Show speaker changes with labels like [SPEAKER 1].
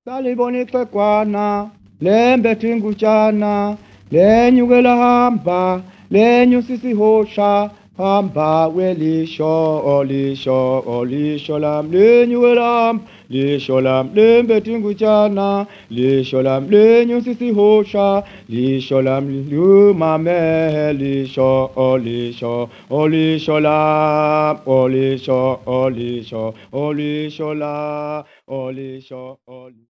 [SPEAKER 1] Salibona ixegwana lembethe ingutshana lenyukela hamba lenyusisihosha hamba kwelisho lisho lam lenyukela hamba lisho lam lembethe ingutshana lisho lam lenyusisihosha lisho lam lumame lisho lisho lam lisho lam lisho